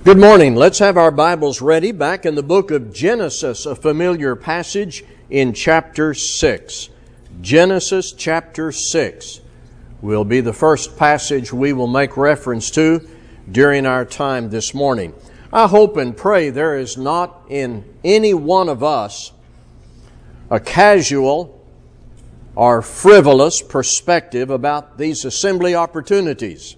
Good morning. Let's have our Bibles ready. Back in the book of Genesis, a familiar passage in chapter 6. Genesis chapter 6 will be the first passage we will make reference to during our time this morning. I hope and pray there is not in any one of us a casual or frivolous perspective about these assembly opportunities.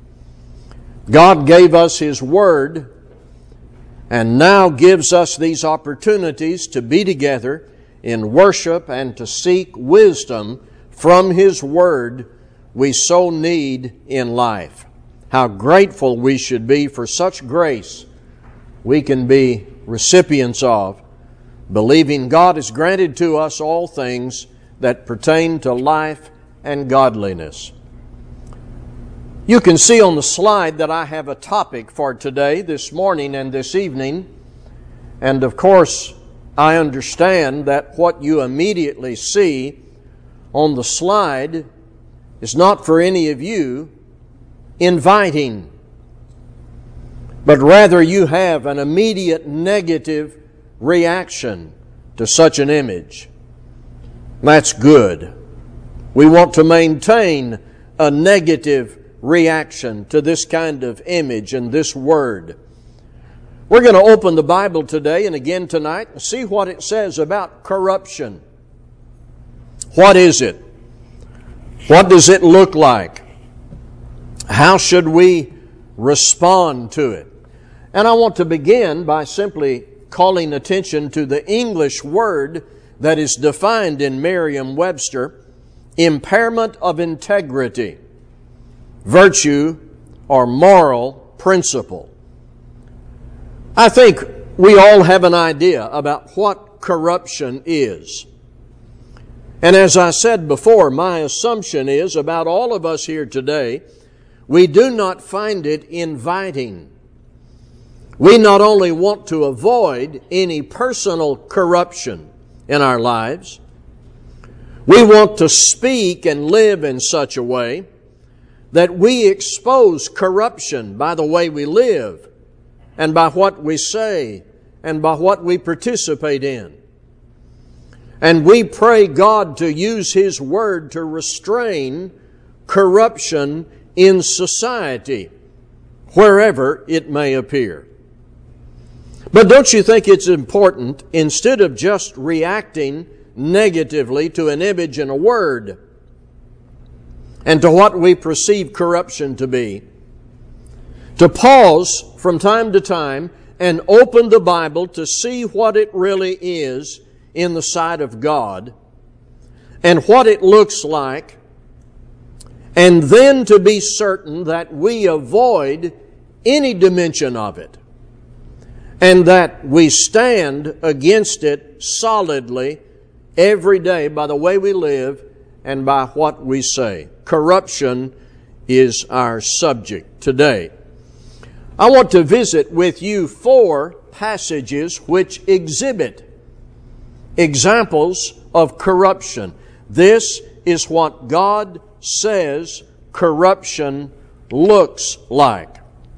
God gave us His Word and now gives us these opportunities to be together in worship and to seek wisdom from His Word we so need in life. How grateful we should be for such grace we can be recipients of, believing God has granted to us all things that pertain to life and godliness. You can see on the slide that I have a topic for today, this morning and this evening. And of course, I understand that what you immediately see on the slide is not for any of you inviting, but rather you have an immediate negative reaction to such an image. That's good. We want to maintain a negative reaction to this kind of image and this word. We're going to open the Bible today and again tonight and see what it says about corruption. What is it? What does it look like? How should we respond to it? And I want to begin by simply calling attention to the English word that is defined in Merriam-Webster: impairment of integrity, virtue, or moral principle. I think we all have an idea about what corruption is. And as I said before, my assumption is about all of us here today, we do not find it inviting. We not only want to avoid any personal corruption in our lives, we want to speak and live in such a way that we expose corruption by the way we live and by what we say and by what we participate in. And we pray God to use His Word to restrain corruption in society, wherever it may appear. But don't you think it's important, instead of just reacting negatively to an image and a word, and to what we perceive corruption to be, to pause from time to time and open the Bible to see what it really is in the sight of God and what it looks like, and then to be certain that we avoid any dimension of it and that we stand against it solidly every day by the way we live and by what we say. Corruption is our subject today. I want to visit with you 4 passages which exhibit examples of corruption. This is what God says corruption looks like.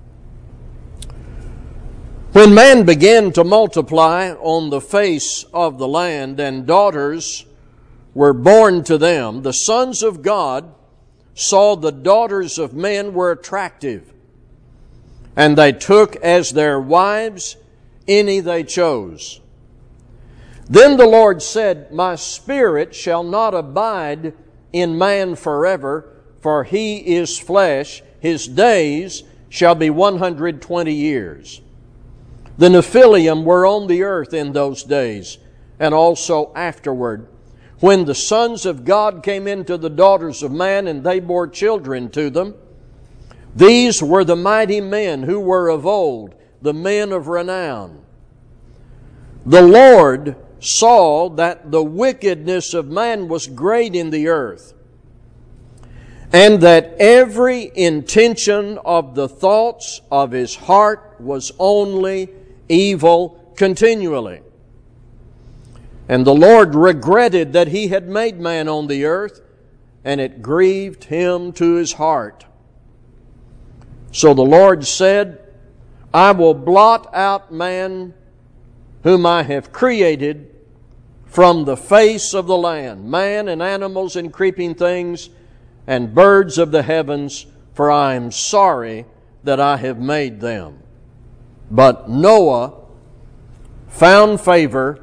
When man began to multiply on the face of the land and daughters were born to them, the sons of God saw the daughters of men were attractive, and they took as their wives any they chose. Then the Lord said, My Spirit shall not abide in man forever, for he is flesh. His days shall be 120 years. The Nephilim were on the earth in those days, and also afterward, when the sons of God came into the daughters of man, and they bore children to them. These were the mighty men who were of old, the men of renown. The Lord saw that the wickedness of man was great in the earth, and that every intention of the thoughts of his heart was only evil continually. And the Lord regretted that He had made man on the earth, and it grieved Him to His heart. So the Lord said, I will blot out man whom I have created from the face of the land, man and animals and creeping things and birds of the heavens, for I am sorry that I have made them. But Noah found favor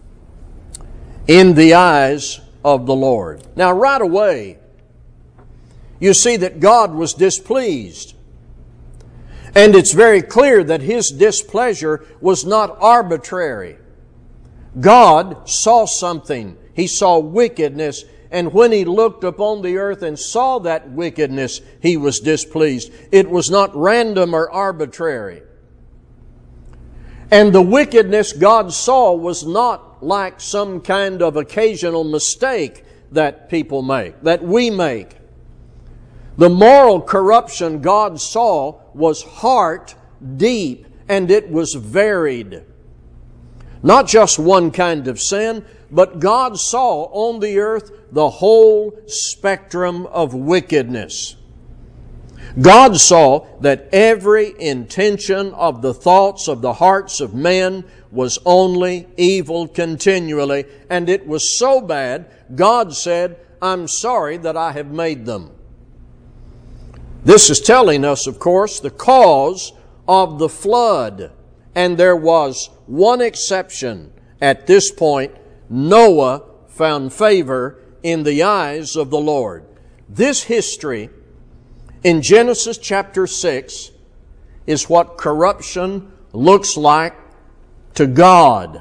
in the eyes of the Lord. Now, right away, you see that God was displeased. And it's very clear that His displeasure was not arbitrary. God saw something. He saw wickedness. And when He looked upon the earth and saw that wickedness, He was displeased. It was not random or arbitrary. And the wickedness God saw was not like some kind of occasional mistake that people make, that we make. The moral corruption God saw was heart deep, and it was varied. Not just one kind of sin, but God saw on the earth the whole spectrum of wickedness. God saw that every intention of the thoughts of the hearts of men was only evil continually, and it was so bad, God said, I'm sorry that I have made them. This is telling us, of course, the cause of the flood. And there was one exception. At this point, Noah found favor in the eyes of the Lord. This history in Genesis chapter 6 is what corruption looks like to God.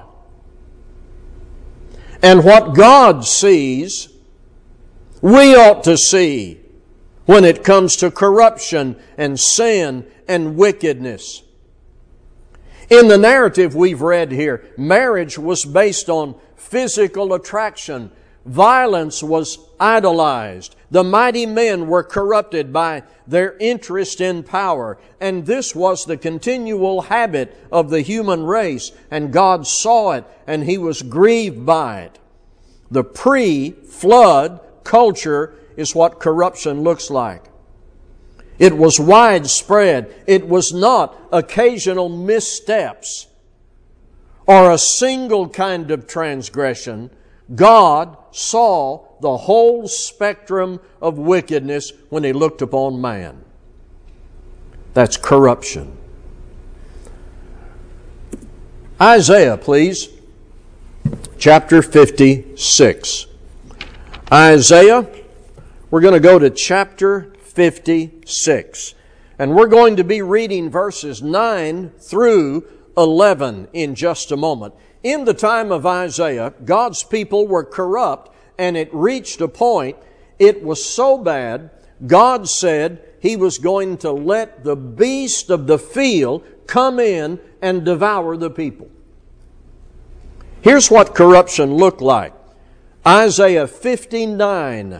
And what God sees, we ought to see when it comes to corruption and sin and wickedness. In the narrative we've read here, marriage was based on physical attraction. Violence was idolized. The mighty men were corrupted by their interest in power. And this was the continual habit of the human race. And God saw it, and He was grieved by it. The pre-flood culture is what corruption looks like. It was widespread. It was not occasional missteps or a single kind of transgression. God saw the whole spectrum of wickedness when He looked upon man. That's corruption. Isaiah, please. Chapter 56. Isaiah, we're going to go to chapter 56. And we're going to be reading verses 9 through 11 in just a moment. In the time of Isaiah, God's people were corrupt, and it reached a point, it was so bad, God said He was going to let the beast of the field come in and devour the people. Here's what corruption looked like. Isaiah 56,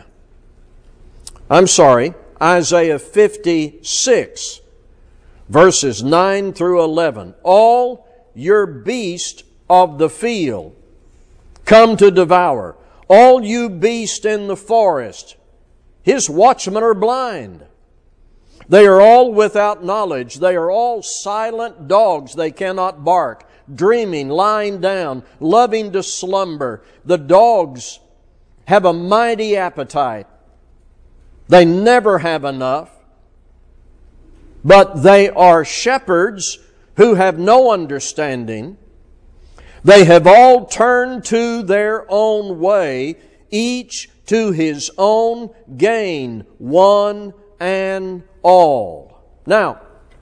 verses 9 through 11. All your beasts of the field come to devour. All you beasts in the forest, His watchmen are blind. They are all without knowledge. They are all silent dogs. They cannot bark. Dreaming, lying down, loving to slumber. The dogs have a mighty appetite. They never have enough. But they are shepherds who have no understanding. They have all turned to their own way, each to his own gain, one and all. Now,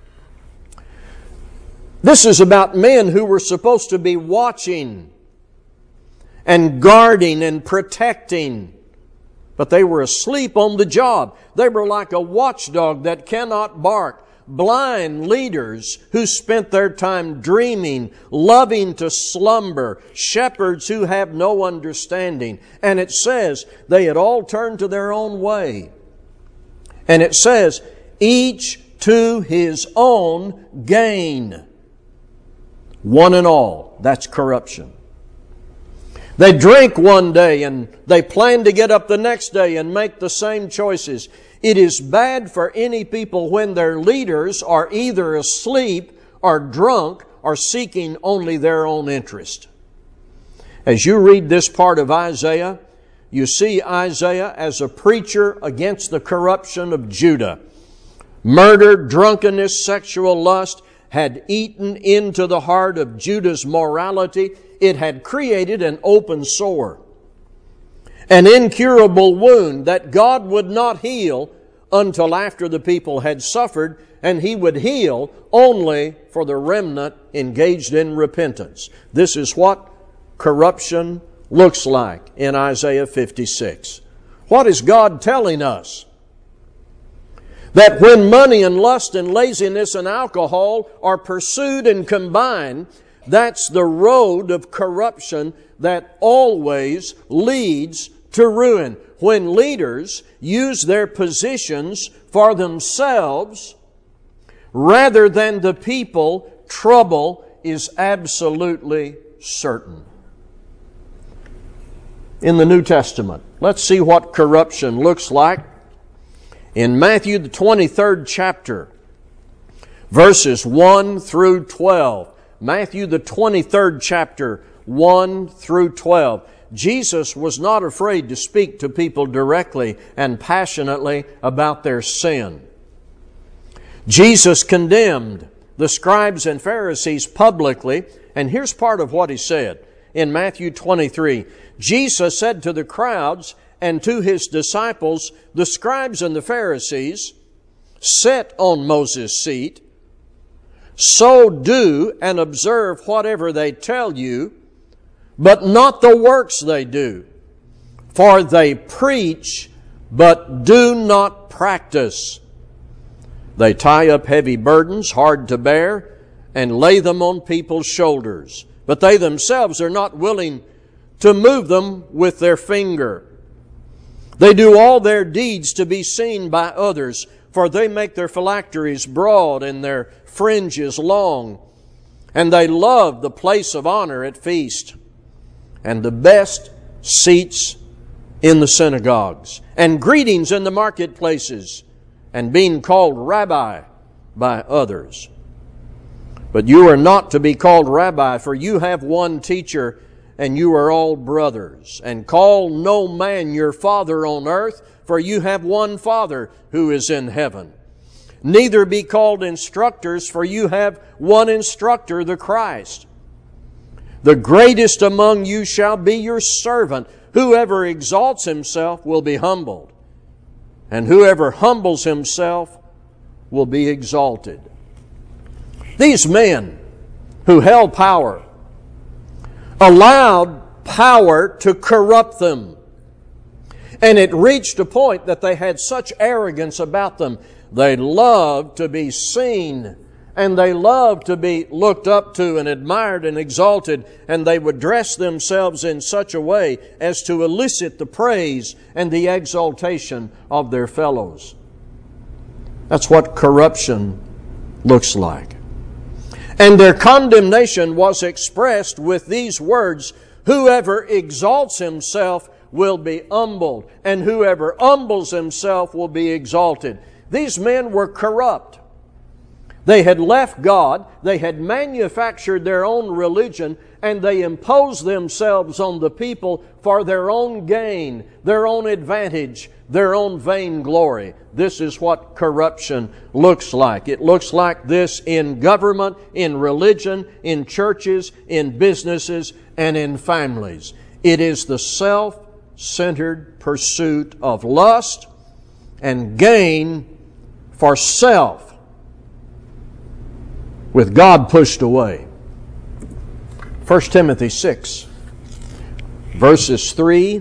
this is about men who were supposed to be watching and guarding and protecting, but they were asleep on the job. They were like a watchdog that cannot bark. Blind leaders who spent their time dreaming, loving to slumber, shepherds who have no understanding. And it says they had all turned to their own way. And it says, each to his own gain. One and all. That's corruption. They drink one day and they plan to get up the next day and make the same choices. It is bad for any people when their leaders are either asleep are drunk, are seeking only their own interest. As you read this part of Isaiah, you see Isaiah as a preacher against the corruption of Judah. Murder, drunkenness, sexual lust had eaten into the heart of Judah's morality. It had created an open sore, an incurable wound that God would not heal until after the people had suffered, and He would heal only for the remnant engaged in repentance. This is what corruption looks like in Isaiah 56. What is God telling us? That when money and lust and laziness and alcohol are pursued and combined, that's the road of corruption that always leads to ruin. When leaders use their positions for themselves rather than the people, trouble is absolutely certain. In the New Testament, let's see what corruption looks like. In Matthew, the 23rd chapter, verses 1 through 12. Matthew, the 23rd chapter, 1 through 12. Jesus was not afraid to speak to people directly and passionately about their sin. Jesus condemned the scribes and Pharisees publicly, and here's part of what He said. In Matthew 23, Jesus said to the crowds and to His disciples, the scribes and the Pharisees sit on Moses' seat, so do and observe whatever they tell you, but not the works they do. For they preach, but do not practice. They tie up heavy burdens, hard to bear, and lay them on people's shoulders. But they themselves are not willing to move them with their finger. They do all their deeds to be seen by others, for they make their phylacteries broad and their fringes long. And they love the place of honor at feast, and the best seats in the synagogues, and greetings in the marketplaces, and being called Rabbi by others. But you are not to be called Rabbi, for you have one teacher, and you are all brothers. And call no man your father on earth, for you have one Father who is in heaven. Neither be called instructors, for you have one instructor, the Christ. The greatest among you shall be your servant. Whoever exalts himself will be humbled, and whoever humbles himself will be exalted. These men who held power allowed power to corrupt them. And it reached a point that they had such arrogance about them. They loved to be seen, and they loved to be looked up to and admired and exalted, and they would dress themselves in such a way as to elicit the praise and the exaltation of their fellows. That's what corruption looks like. And their condemnation was expressed with these words, whoever exalts himself will be humbled, and whoever humbles himself will be exalted. These men were corrupt. They had left God, they had manufactured their own religion, and they imposed themselves on the people for their own gain, their own advantage, their own vainglory. This is what corruption looks like. It looks like this in government, in religion, in churches, in businesses, and in families. It is the self-centered pursuit of lust and gain for self, with God pushed away. 1 Timothy 6, verses 3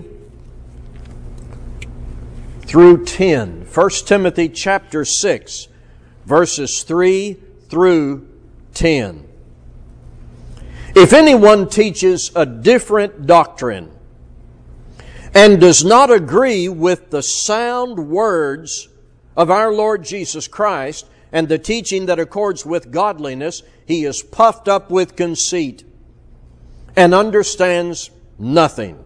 through 10. 1 Timothy chapter 6, verses 3 through 10. If anyone teaches a different doctrine and does not agree with the sound words of our Lord Jesus Christ and the teaching that accords with godliness, he is puffed up with conceit and understands nothing.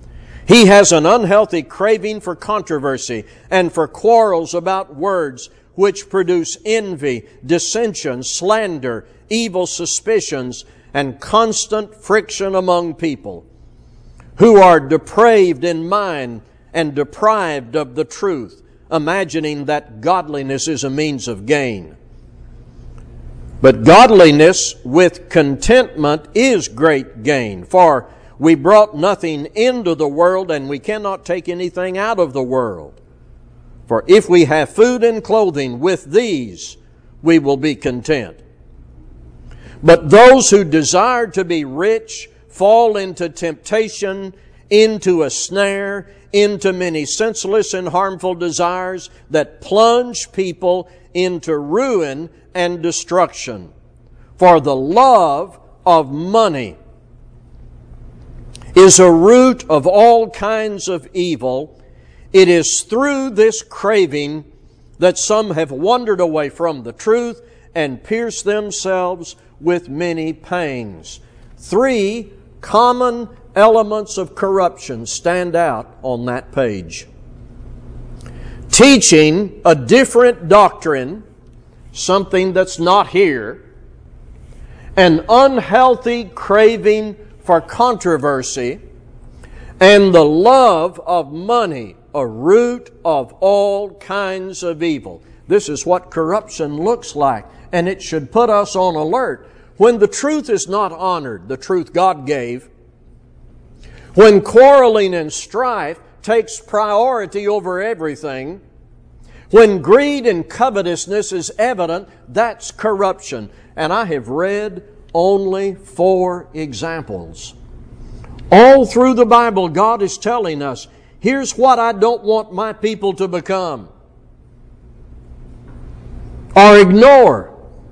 He has an unhealthy craving for controversy and for quarrels about words, which produce envy, dissension, slander, evil suspicions, and constant friction among people, who are depraved in mind and deprived of the truth, imagining that godliness is a means of gain. But godliness with contentment is great gain, for we brought nothing into the world, and we cannot take anything out of the world. For if we have food and clothing, with these we will be content. But those who desire to be rich fall into temptation, into a snare, into many senseless and harmful desires that plunge people into ruin and destruction. For the love of money is a root of all kinds of evil. It is through this craving that some have wandered away from the truth and pierced themselves with many pangs. 3 common elements of corruption stand out on that page. Teaching a different doctrine, something that's not here, an unhealthy craving for controversy, and the love of money, a root of all kinds of evil. This is what corruption looks like, and it should put us on alert. When the truth is not honored, the truth God gave, when quarreling and strife takes priority over everything, when greed and covetousness is evident, that's corruption. And I have read only 4 examples. All through the Bible, God is telling us, here's what I don't want my people to become, or ignore,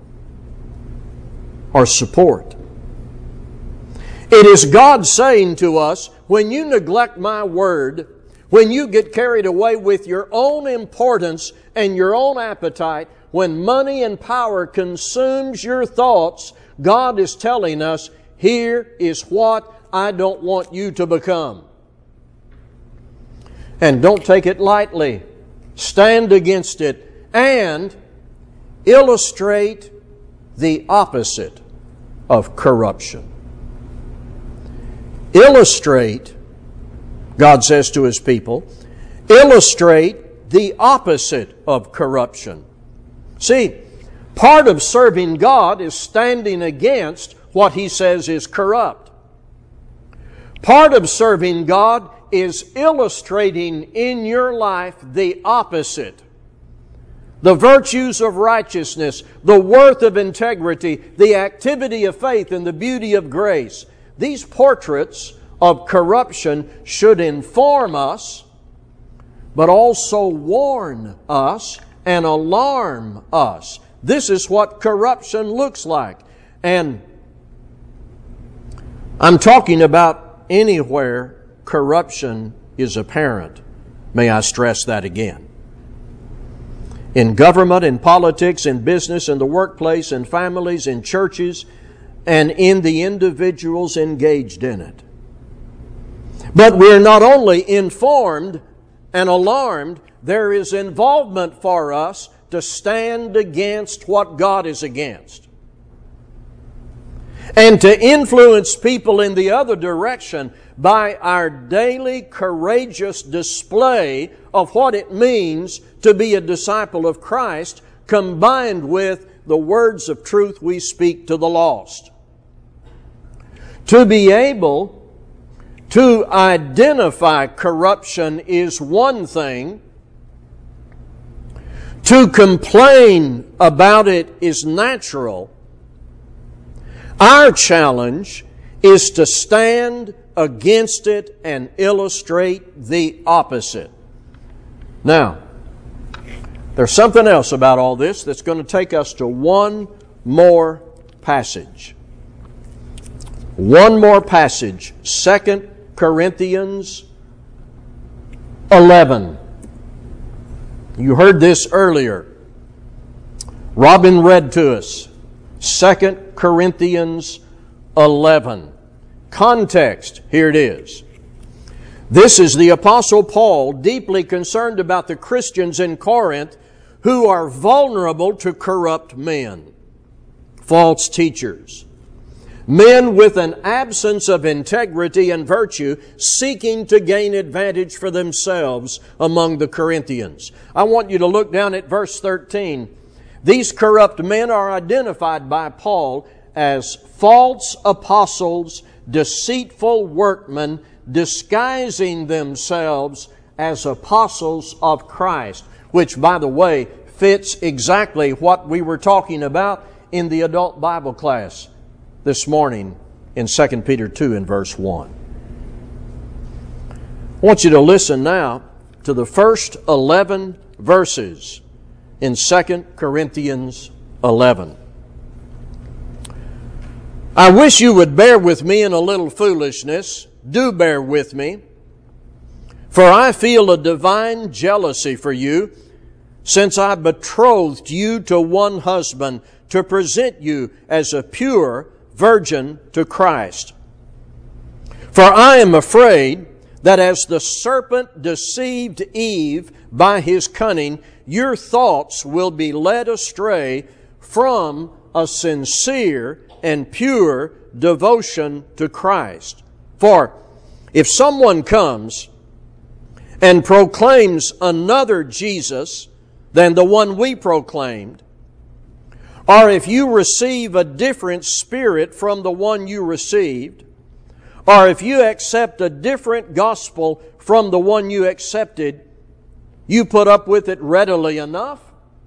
or support. It is God saying to us, when you neglect my word, when you get carried away with your own importance and your own appetite, when money and power consumes your thoughts, God is telling us, here is what I don't want you to become. And don't take it lightly. Stand against it and illustrate the opposite of corruption. Illustrate, God says to His people, illustrate the opposite of corruption. See, part of serving God is standing against what He says is corrupt. Part of serving God is illustrating in your life the opposite. The virtues of righteousness, the worth of integrity, the activity of faith, and the beauty of grace. These portraits of corruption should inform us, but also warn us and alarm us. This is what corruption looks like. And I'm talking about anywhere corruption is apparent. May I stress that again? In government, in politics, in business, in the workplace, in families, in churches, and in the individuals engaged in it. But we're not only informed and alarmed, there is involvement for us to stand against what God is against. And to influence people in the other direction by our daily courageous display of what it means to be a disciple of Christ, combined with the words of truth we speak to the lost. To be able to identify corruption is one thing. To complain about it is natural. Our challenge is to stand against it and illustrate the opposite. Now, there's something else about all this that's going to take us to one more passage. One more passage, 2 Corinthians 11. You heard this earlier. Robin read to us 2 Corinthians 11. Context, here it is. This is the Apostle Paul, deeply concerned about the Christians in Corinth who are vulnerable to corrupt men, false teachers, men with an absence of integrity and virtue, seeking to gain advantage for themselves among the Corinthians. I want you to look down at verse 13. These corrupt men are identified by Paul as false apostles, deceitful workmen, disguising themselves as apostles of Christ, which, by the way, fits exactly what we were talking about in the adult Bible class this morning in 2 Peter 2 and verse 1. I want you to listen now to the first 11 verses in 2 Corinthians 11. I wish you would bear with me in a little foolishness. Do bear with me. For I feel a divine jealousy for you, since I betrothed you to one husband to present you as a pure virgin to Christ. For I am afraid that as the serpent deceived Eve by his cunning, your thoughts will be led astray from a sincere and pure devotion to Christ. For if someone comes and proclaims another Jesus than the one we proclaimed, or if you receive a different spirit from the one you received, or if you accept a different gospel from the one you accepted, you put up with it readily enough?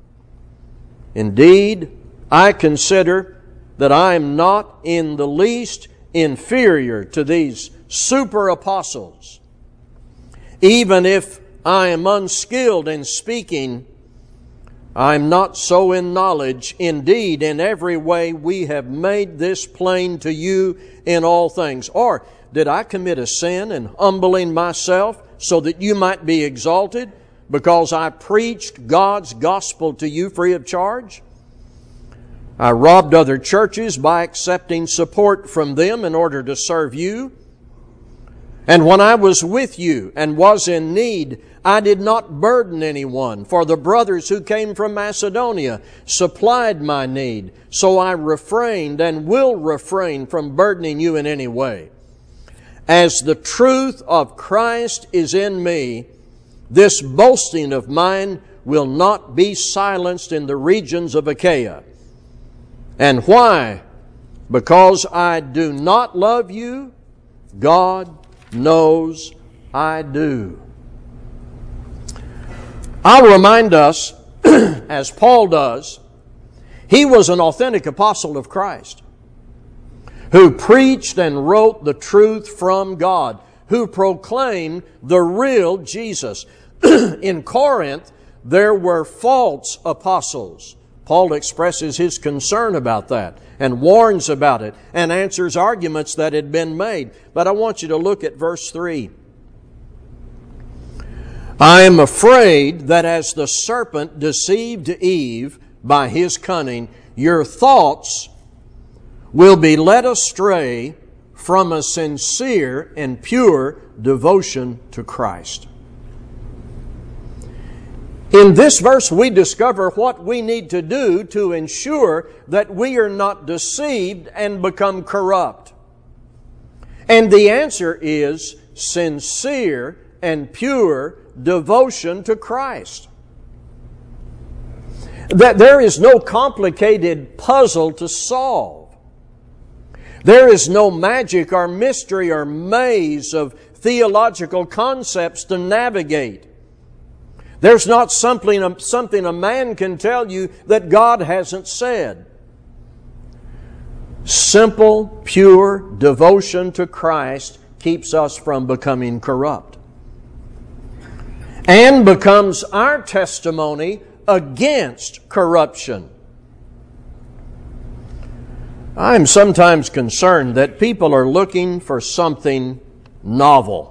Indeed, I consider that I am not in the least inferior to these super apostles. Even if I am unskilled in speaking, I am not so in knowledge. Indeed, in every way we have made this plain to you in all things. Or did I commit a sin in humbling myself so that you might be exalted because I preached God's gospel to you free of charge? I robbed other churches by accepting support from them in order to serve you. And when I was with you and was in need, I did not burden anyone, for the brothers who came from Macedonia supplied my need. So I refrained and will refrain from burdening you in any way. As the truth of Christ is in me, this boasting of mine will not be silenced in the regions of Achaia. And why? Because I do not love you, God knows I do. I'll remind us, as Paul does, he was an authentic apostle of Christ who preached and wrote the truth from God, who proclaimed the real Jesus. In Corinth, there were false apostles. Paul expresses his concern about that and warns about it and answers arguments that had been made. But I want you to look at verse 3. I am afraid that as the serpent deceived Eve by his cunning, your thoughts will be led astray from a sincere and pure devotion to Christ. In this verse, we discover what we need to do to ensure that we are not deceived and become corrupt. And the answer is sincere and pure devotion to Christ. That there is no complicated puzzle to solve. There is no magic or mystery or maze of theological concepts to navigate. There's not something a man can tell you that God hasn't said. Simple, pure devotion to Christ keeps us from becoming corrupt and becomes our testimony against corruption. I'm sometimes concerned that people are looking for something novel.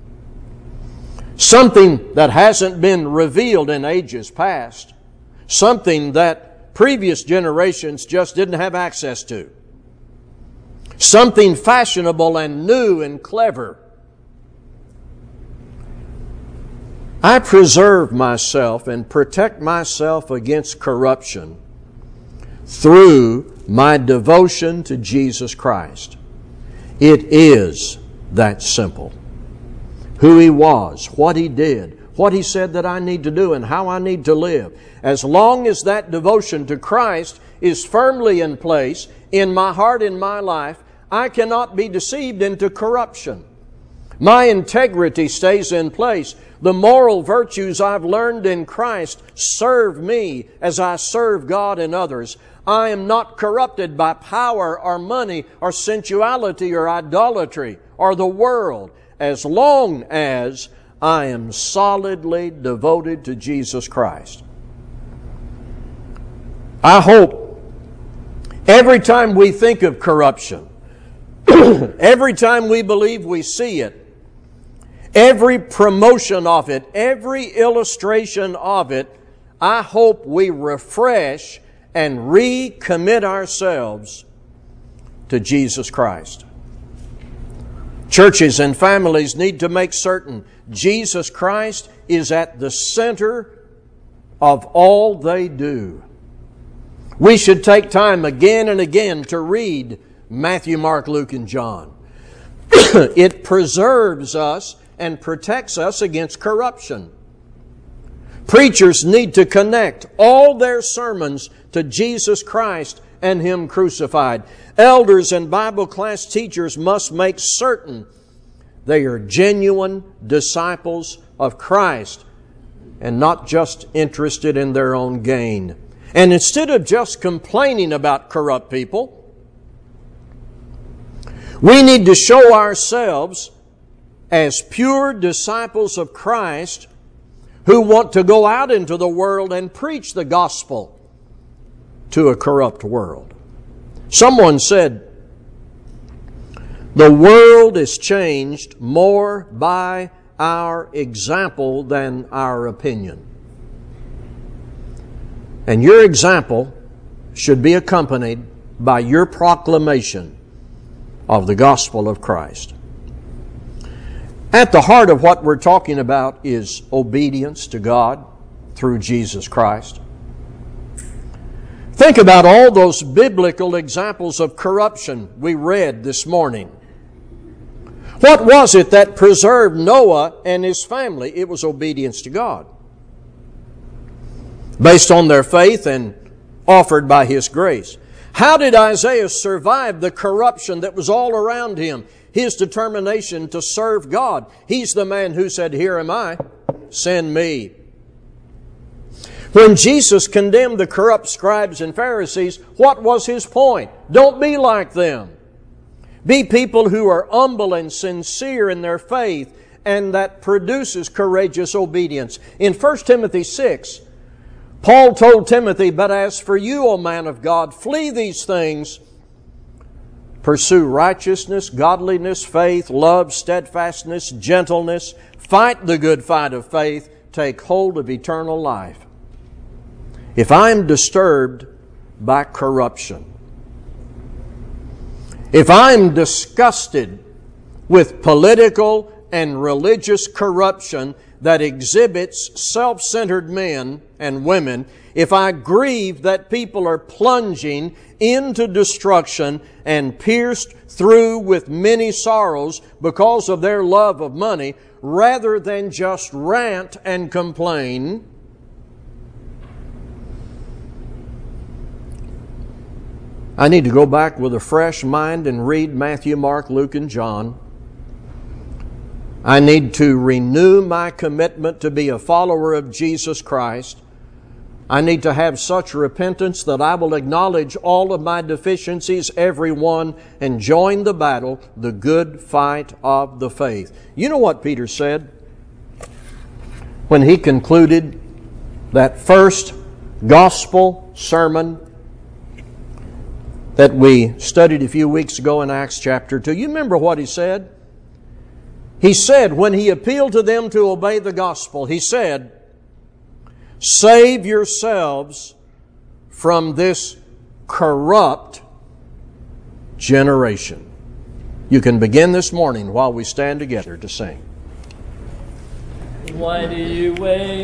Something that hasn't been revealed in ages past. Something that previous generations just didn't have access to. Something fashionable and new and clever. I preserve myself and protect myself against corruption through my devotion to Jesus Christ. It is that simple. Who He was, what He did, what He said that I need to do, and how I need to live. As long as that devotion to Christ is firmly in place in my heart, in my life, I cannot be deceived into corruption. My integrity stays in place. The moral virtues I've learned in Christ serve me as I serve God and others. I am not corrupted by power or money or sensuality or idolatry or the world, as long as I am solidly devoted to Jesus Christ. I hope every time we think of corruption, every time we believe we see it, every promotion of it, every illustration of it, I hope we refresh and recommit ourselves to Jesus Christ. Churches and families need to make certain Jesus Christ is at the center of all they do. We should take time again and again to read Matthew, Mark, Luke, and John. It preserves us and protects us against corruption. Preachers need to connect all their sermons to Jesus Christ and Him crucified. Elders and Bible class teachers must make certain they are genuine disciples of Christ and not just interested in their own gain. And instead of just complaining about corrupt people, we need to show ourselves as pure disciples of Christ who want to go out into the world and preach the gospel to a corrupt world. Someone said, the world is changed more by our example than our opinion. And your example should be accompanied by your proclamation of the gospel of Christ. At the heart of what we're talking about is obedience to God through Jesus Christ. Think about all those biblical examples of corruption we read this morning. What was it that preserved Noah and his family? It was obedience to God, based on their faith and offered by His grace. How did Isaiah survive the corruption that was all around him? His determination to serve God. He's the man who said, "Here am I, send me." When Jesus condemned the corrupt scribes and Pharisees, what was His point? Don't be like them. Be people who are humble and sincere in their faith, and that produces courageous obedience. In 1 Timothy 6, Paul told Timothy, "But as for you, O man of God, flee these things. Pursue righteousness, godliness, faith, love, steadfastness, gentleness. Fight the good fight of faith. Take hold of eternal life." If I'm disturbed by corruption, if I'm disgusted with political and religious corruption that exhibits self-centered men and women, if I grieve that people are plunging into destruction and pierced through with many sorrows because of their love of money, rather than just rant and complain, I need to go back with a fresh mind and read Matthew, Mark, Luke, and John. I need to renew my commitment to be a follower of Jesus Christ. I need to have such repentance that I will acknowledge all of my deficiencies, every one, and join the battle, the good fight of the faith. You know what Peter said when he concluded that first gospel sermon that we studied a few weeks ago in Acts chapter 2. You remember what he said? He said, when he appealed to them to obey the gospel, he said, "Save yourselves from this corrupt generation." You can begin this morning while we stand together to sing. Why do you wait?